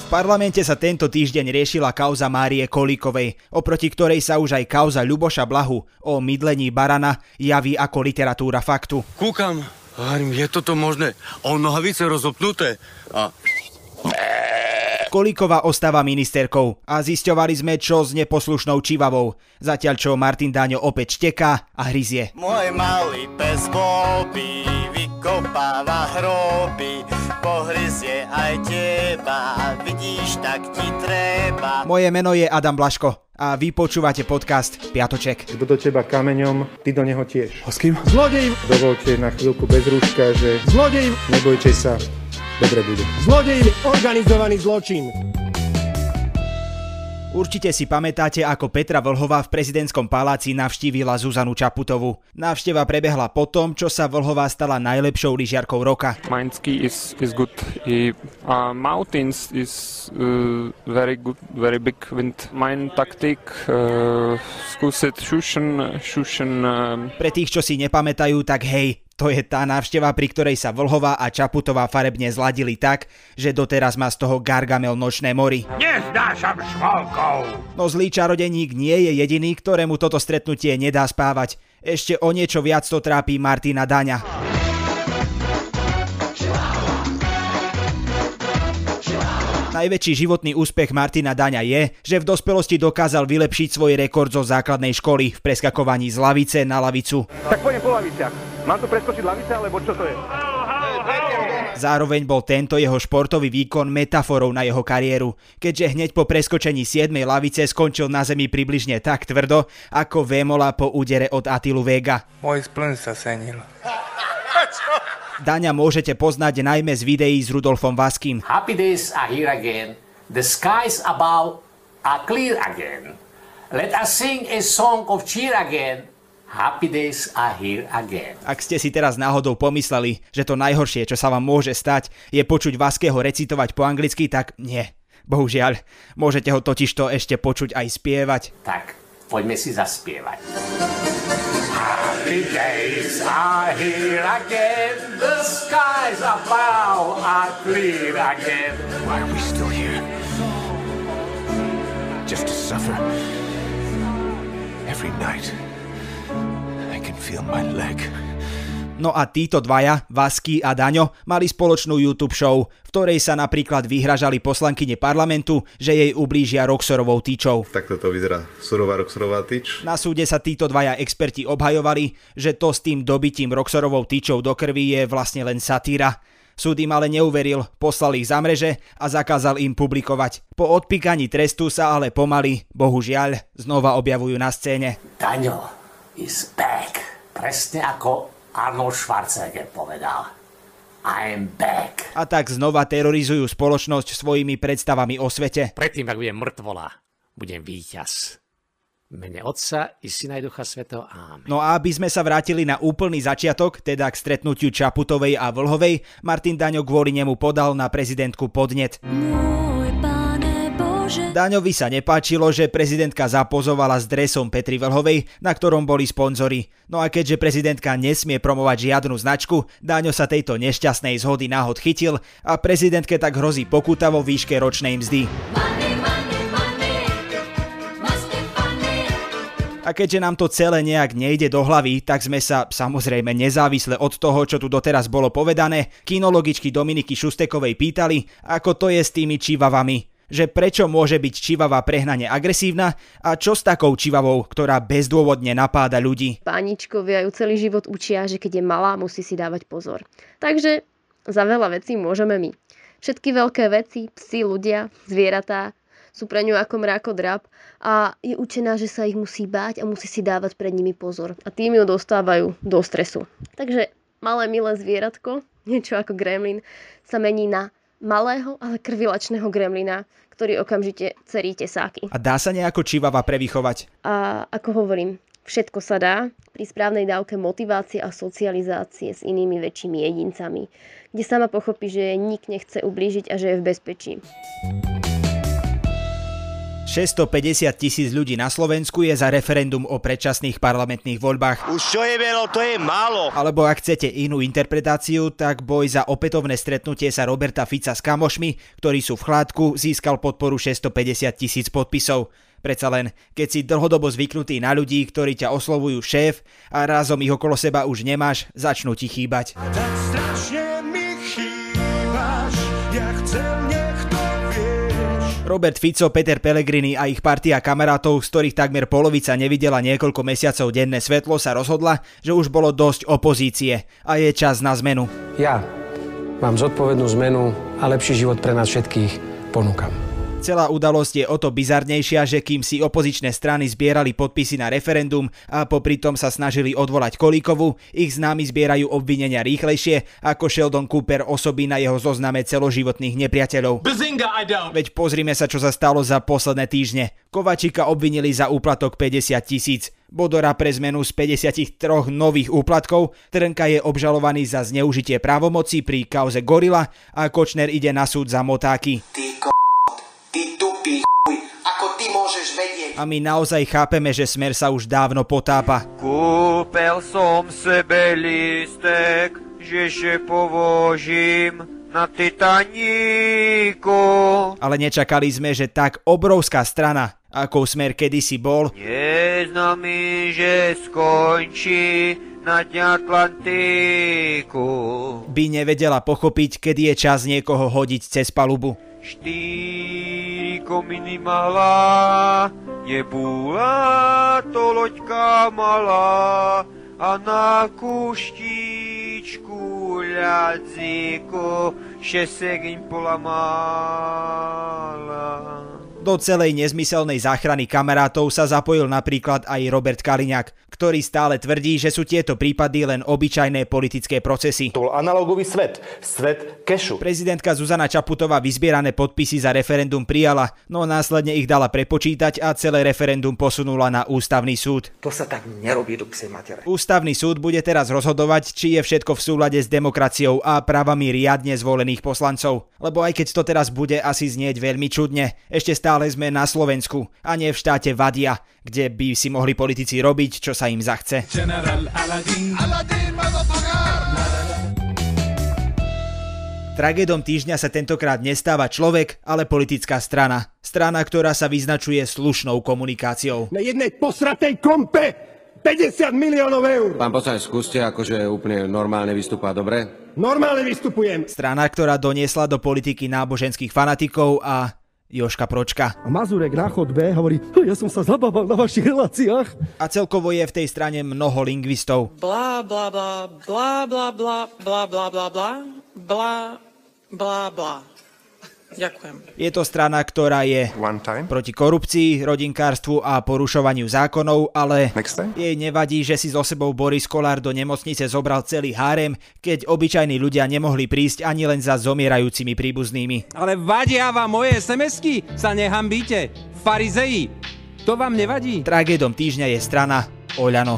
V parlamente sa tento týždeň riešila kauza Márie Kolíkovej, oproti ktorej sa už aj kauza Ľuboša Blahu o mydlení barana javí ako literatúra faktu. Kúkam, je toto možné? On nohavice rozopnuté a... Kolíková ostáva ministerkou a zisťovali sme, čo s neposlušnou čivavou. Zatiaľ čo Martin Daňo opäť šteká a hryzie. Môj malý pes Bobby vykopáva hroby, pohryzie aj teba, vidíš, tak ti treba. Moje meno je Adam Blaško a vy počúvate podcast Piatoček. Kto do teba kameňom, ty do neho tiež. A s kým? Zlodej! Dovolte na chvíľku bez rúška, že... Zlodej! Nebojte sa, dobre bude. Zlodej! Organizovaný zločin! Určite si pamätáte, ako Petra Vlhová v prezidentskom paláci navštívila Zuzanu Čaputovú. Návšteva prebehla po tom, čo sa Vlhová stala najlepšou lyžiarkou roka. Mind ski is good. Mountains is very good, very big wind. Mein taktik skúsiť šušen. Pre tých, čo si nepamätajú, tak hej, to je tá návšteva, pri ktorej sa Vlhová a Čaputová farebne zladili tak, že doteraz má z toho Gargamel nočné mori. Neznášam šmolkov! No zlý čarodeník nie je jediný, ktorému toto stretnutie nedá spávať. Ešte o niečo viac to trápi Martina Daňa. Najväčší životný úspech Martina Daňa je, že v dospelosti dokázal vylepšiť svoj rekord zo základnej školy v preskakovaní z lavice na lavicu. Tak pôjdem po laviciach. Mám tu preskočiť lavice, alebo čo to je? Zároveň bol tento jeho športový výkon metaforou na jeho kariéru, keďže hneď po preskočení 7. lavice skončil na zemi približne tak tvrdo, ako Vémola po údere od Attilu Vega. Môj spln sa senil. Daňa môžete poznať najmä z videí s Rudolfom Vaským. Happy days are here again. The skies above are clear again. Let us sing a song of cheer again. Happy days are here again. Ak ste si teraz náhodou pomysleli, že to najhoršie, čo sa vám môže stať, je počuť Vaského recitovať po anglicky, tak nie. Bohužiaľ, môžete ho totižto ešte počuť aj spievať. Tak, poďme si zaspievať. Happy days are here again. The skies above are clear again. Why are we still here? Just to suffer. Every night I can feel my leg. No a títo dvaja, Vasky a Daňo, mali spoločnú YouTube show, v ktorej sa napríklad vyhražali poslankyne parlamentu, že jej ublížia Roxorovou tyčou. Takto to vyzerá surová Roxorová tyč. Na súde sa títo dvaja experti obhajovali, že to s tým dobitím Roxorovou tyčou do krvi je vlastne len satíra. Súd im ale neuveril, poslal ich za mreže a zakázal im publikovať. Po odpíkaní trestu sa ale pomaly, bohužiaľ, znova objavujú na scéne. Daňo is back. Presne ako Arnold Schwarzenegger povedal. I'm back. A tak znova terorizujú spoločnosť svojimi predstavami o svete. Predtým, ak budem mŕtvola, budem víťaz. V mene Otca i Syna i Ducha Svätého. Amen. No a aby sme sa vrátili na úplný začiatok, teda k stretnutiu Čaputovej a Vlhovej, Martin Daňo kvôli nemu podal na prezidentku podnet. Daňovi sa nepáčilo, že prezidentka zapozovala s dresom Petry Vlhovej, na ktorom boli sponzori. No a keďže prezidentka nesmie promovať žiadnu značku, Daňo sa tejto nešťastnej zhody náhod chytil a prezidentke tak hrozí pokuta vo výške ročnej mzdy. A keďže nám to celé nejak nejde do hlavy, tak sme sa, samozrejme nezávisle od toho, čo tu doteraz bolo povedané, kinologičky Dominiky Šustekovej pýtali, ako to je s tými čivavami. Že prečo môže byť čivava prehnane agresívna a čo s takou čivavou, ktorá bezdôvodne napáda ľudí. Páničkovia ju celý život učia, že keď je malá, musí si dávať pozor. Takže za veľa vecí môžeme my. Všetky veľké veci, psi, ľudia, zvieratá, sú pre ňu ako mrakodrap a je učená, že sa ich musí báť a musí si dávať pred nimi pozor. A tým ju dostávajú do stresu. Takže malé milé zvieratko, niečo ako gremlin, sa mení na malého, ale krvilačného gremlina, ktorý okamžite cerí tesáky. A dá sa nejako čivava prevychovať? A ako hovorím, všetko sa dá pri správnej dávke motivácie a socializácie s inými väčšími jedincami, kde sama pochopí, že nik nechce ublížiť a že je v bezpečí. 650 000 ľudí na Slovensku je za referendum o predčasných parlamentných voľbách. Už čo je veľa, to je málo. Alebo ak chcete inú interpretáciu, tak boj za opätovné stretnutie sa Roberta Fica s kamošmi, ktorí sú v Chládku, získal podporu 650 000 podpisov. Predsa len, keď si dlhodobo zvyknutý na ľudí, ktorí ťa oslovujú šéf a razom ich okolo seba už nemáš, začnú ti chýbať. Tak strašne mi chýbaš, ja chcem, nech to vieš. Robert Fico, Peter Pellegrini a ich partia kamarátov, z ktorých takmer polovica nevidela niekoľko mesiacov denné svetlo, sa rozhodla, že už bolo dosť opozície a je čas na zmenu. Ja mám zodpovednú zmenu a lepší život pre nás všetkých ponúkam. Celá udalosť je o to bizarnejšia, že kým si opozičné strany zbierali podpisy na referendum a popri tom sa snažili odvolať Kolíkovu, ich známi zbierajú obvinenia rýchlejšie ako Sheldon Cooper osoby na jeho zozname celoživotných nepriateľov. Veď pozrime sa, čo sa stalo za posledné týždne. Kovačíka obvinili za úplatok 50 000. Bodora pre zmenu z 53 nových úplatkov, Trnka je obžalovaný za zneužitie právomoci pri kauze Gorila a Kočner ide na súd za motáky. A my naozaj chápeme, že Smer sa už dávno potápa. Kúpel som sebe lístek, že še povožím na Titaníku. Ale nečakali sme, že tak obrovská strana, akou Smer kedysi bol, neznámy, že skončí na dne Atlantiku, by nevedela pochopiť, kedy je čas niekoho hodiť cez palubu. 4 kominy malá, nebula to loďka malá, a na kuštičku ľadzíku šesegiň polamala. Do celej nezmyselnej záchrany kamarátov sa zapojil napríklad aj Robert Kaliňák, ktorý stále tvrdí, že sú tieto prípady len obyčajné politické procesy. To bol analogový svet, svet kešu. Prezidentka Zuzana Čaputová vyzbierané podpisy za referendum prijala, no následne ich dala prepočítať a celé referendum posunula na ústavný súd. To sa tak nerobí do psej matere. Ústavný súd bude teraz rozhodovať, či je všetko v súlade s demokraciou a právami riadne zvolených poslancov. Lebo aj keď to teraz bude asi znieť veľmi čudne, ešte stále sme na Slovensku a nie v štáte Vadia, kde by si mohli politici robiť, čo sa im zachce. Tragédom týždňa sa tentokrát nestáva človek, ale politická strana. Strana, ktorá sa vyznačuje slušnou komunikáciou. Na jednej posratej kompe 50 miliónov eur. Pán poslanec, skúste akože úplne normálne vystúpať, dobre? Normálne vystupujem. Strana, ktorá doniesla do politiky náboženských fanatikov a Jožka Pročka. A Mazurek na chodbe hovorí, ja som sa zabával na vašich reláciách. A celkovo je v tej strane mnoho lingvistov. Blá, blá, blá, blá, blá, blá, blá, blá, blá, blá, blá, blá, blá. Ďakujem. Je to strana, ktorá je proti korupcii, rodinkárstvu a porušovaniu zákonov, ale jej nevadí, že si so sebou Boris Kollár do nemocnice zobral celý hárem, keď obyčajní ľudia nemohli prísť ani len za zomierajúcimi príbuznými. Ale vadia vám moje SMS-ky, sa nehambíte, farizeji, to vám nevadí? Tragédom týždňa je strana Oľano.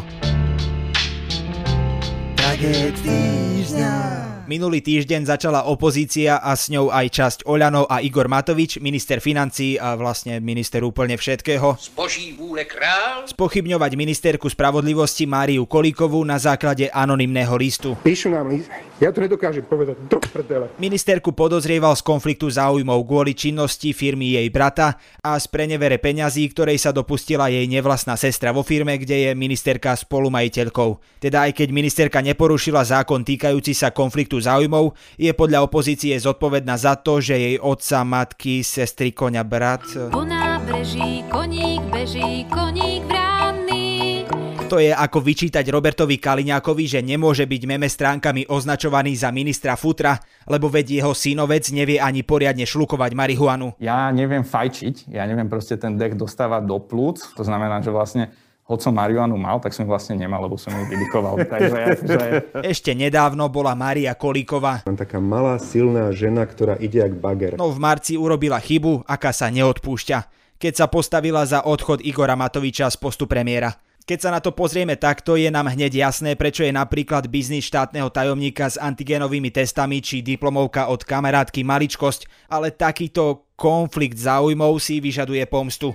Tragéd týždňa. Minulý týždeň začala opozícia a s ňou aj časť Oľano a Igor Matovič, minister financií a vlastne minister úplne všetkého, Zboží vůle král, spochybňovať ministerku spravodlivosti Máriu Kolíkovú na základe anonymného listu. Píšu nám list, ja to nedokážem povedať, do prdele. Ministerku podozrieval z konfliktu záujmov kvôli činnosti firmy jej brata a z prenevere peňazí, ktorej sa dopustila jej nevlastná sestra vo firme, kde je ministerka spolumajiteľkou. Teda aj keď ministerka neporušila zákon týkajúci sa konfliktu záujmov, je podľa opozície zodpovedná za to, že jej otca, matky, sestry, koňa, brat... Po nábreží koník beží, koník vranný. To je ako vyčítať Robertovi Kaliňákovi, že nemôže byť meme stránkami označovaný za ministra futra, lebo veď jeho synovec nevie ani poriadne šlukovať marihuanu. Ja neviem fajčiť, ja neviem proste ten dech dostávať do plúc, to znamená, že vlastne hoď som marihuanu mal, tak som ju vlastne nemal, lebo som ju vydýchoval. Ešte nedávno bola Mária Kolíková. Taká malá, silná žena, ktorá ide jak bager. No v marci urobila chybu, aká sa neodpúšťa, keď sa postavila za odchod Igora Matoviča z postu premiéra. Keď sa na to pozrieme takto, je nám hneď jasné, prečo je napríklad biznis štátneho tajomníka s antigénovými testami či diplomovka od kamarátky maličkosť, ale takýto konflikt záujmov si vyžaduje pomstu.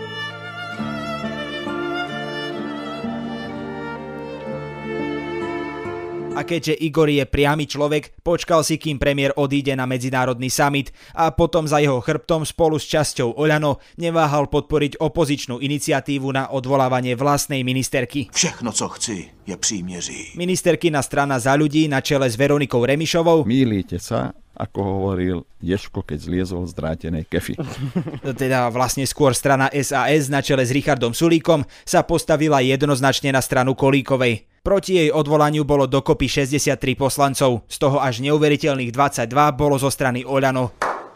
A keďže Igor je priamy človek, počkal si, kým premiér odíde na medzinárodný summit a potom za jeho chrbtom spolu s časťou Oľano neváhal podporiť opozičnú iniciatívu na odvolávanie vlastnej ministerky. Všechno, co chci, je příměří. Ministerkyna Strana za ľudí na čele s Veronikou Remišovou. Mýlite sa, ako hovoril Ješko, keď zliezol z drátenej kefy. Teda vlastne skôr strana SAS na čele s Richardom Sulíkom sa postavila jednoznačne na stranu Kolíkovej. Proti jej odvolaniu bolo dokopy 63 poslancov, z toho až neuveriteľných 22 bolo zo strany Oľano.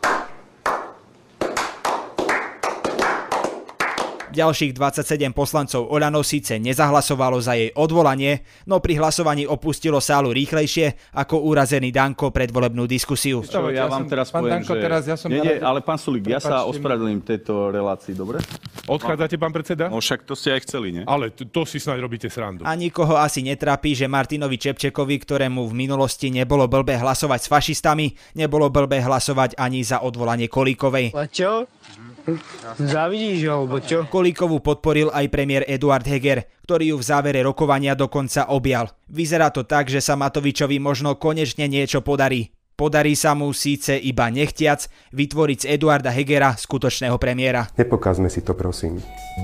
Ďalších 27 poslancov Oľano síce nezahlasovalo za jej odvolanie, no pri hlasovaní opustilo sálu rýchlejšie ako urazený Danko predvolebnú diskusiu. Ja vám teraz poviem, Danko, že... Ale pán Sulík, ja sa ospravedlním tejto relácii, dobre? Odchádzate, pán predseda? No však to ste aj chceli, nie? Ale to si snáď robíte srandu. A nikoho asi netrápi, že Martinovi Čepčekovi, ktorému v minulosti nebolo blbé hlasovať s fašistami, nebolo blbé hlasovať ani za odvolanie Kolíkovej. A čo? Závidíš, alebo čo? Kolíkovú podporil aj premiér Eduard Heger, ktorý ju v závere rokovania dokonca objal. Vyzerá to tak, že sa Matovičovi možno konečne niečo podarí. Podarí sa mu síce iba nechtiac vytvoriť z Eduarda Hegera skutočného premiéra. Nepokázme si to, prosím.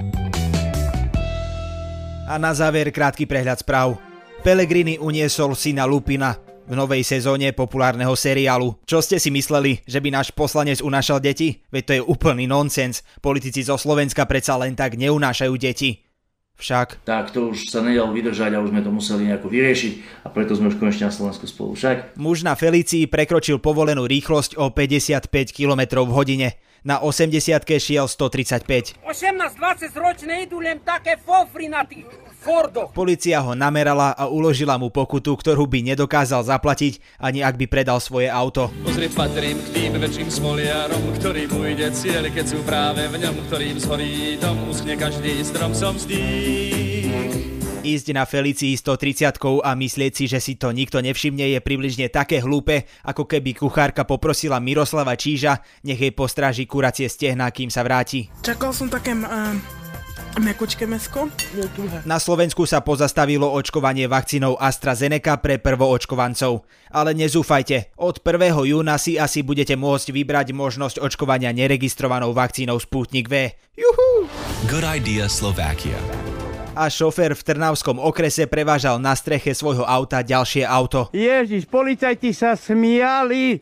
A na záver krátky prehľad správ. Pellegrini uniesol syna Lupina v novej sezóne populárneho seriálu. Čo ste si mysleli, že by náš poslanec unášal deti? Veď to je úplný nonsens. Politici zo Slovenska predsa len tak neunášajú deti. Však. Tak to už sa nedalo vydržať a už sme to museli nejako vyriešiť a preto sme už konečne na Slovensku spolu. Však. Muž na Felicii prekročil povolenú rýchlosť o 55 km v hodine. Na 80-ke šiel 135. 18-20 ročné idú len také fofry na tých Fordoch. Polícia ho namerala a uložila mu pokutu, ktorú by nedokázal zaplatiť, ani ak by predal svoje auto. Pozrieť patrím k tým väčším smoliarom, ktorým ujde cieľ, keď sú práve v ňom, ktorým zhorí dom, uschne každý strom, som zdých. Ísť na Felicii 130 a myslieť si, že si to nikto nevšimne, je približne také hlúpe, ako keby kuchárka poprosila Miroslava Číža, nech jej postráži kuracie stehná, kým sa vráti. Čakal som také mekučké mäsko. Na Slovensku sa pozastavilo očkovanie vakcínou AstraZeneca pre prvoočkovancov. Ale nezúfajte, od 1. júna si asi budete môcť vybrať možnosť očkovania neregistrovanou vakcínou Sputnik V. Juhu! Good idea, Slovakia. A šofér v Trnavskom okrese prevážal na streche svojho auta ďalšie auto. Ježiš, policajti sa smiali.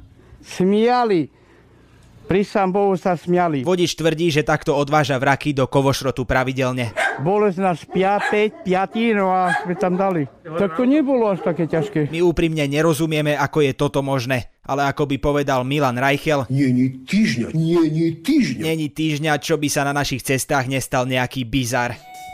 Prísam Bohu sa smiali. Vodič tvrdí, že takto odváža vraky do kovošrotu pravidelne. Bolesť nás 5, no a sme tam dali. Tak to nebolo až také ťažké. My úprimne nerozumieme, ako je toto možné. Ale ako by povedal Milan Reichel, Není týždňa, čo by sa na našich cestách nestal nejaký bizar.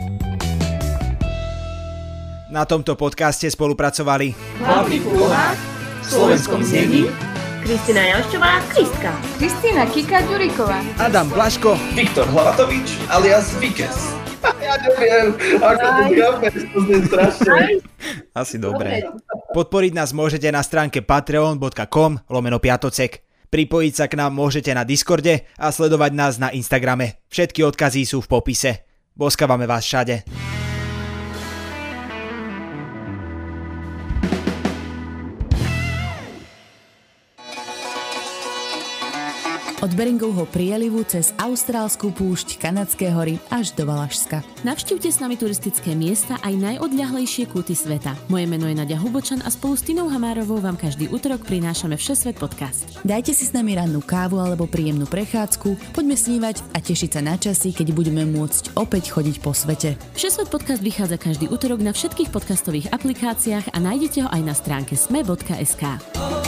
Na tomto podcaste spolupracovali Chlapík v úlohách, v slovenskom znení, Kristina Janščová, Kristka, Kristina Kika-Ďuríková, Adam Blaško, Viktor Hlavatovič alias Vikes. Ja neviem, ako to chápeš, to znie strašne. Asi dobre. Podporiť nás môžete na stránke patreon.com/piatocek. Pripojiť sa k nám môžete na Discorde a sledovať nás na Instagrame. Všetky odkazy sú v popise. Boskávame vás všade. Od Beringovho prielivu cez austrálskú púšť, kanadské hory až do Valašska. Navštívte s nami turistické miesta aj najodľahlejšie kúty sveta. Moje meno je Naďa Hubočan a spolu s Tinou Hamárovou vám každý utorok prinášame Všesvet podcast. Dajte si s nami rannú kávu alebo príjemnú prechádzku, poďme snívať a tešiť sa na časy, keď budeme môcť opäť chodiť po svete. Všesvet podcast vychádza každý utorok na všetkých podcastových aplikáciách a nájdete ho aj na stránke sme.sk.